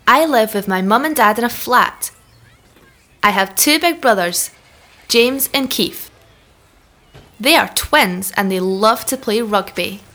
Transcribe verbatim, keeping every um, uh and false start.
I live with my mum and dad in a flat. I have two big brothers, James and Keith. They are twins and they love to play rugby.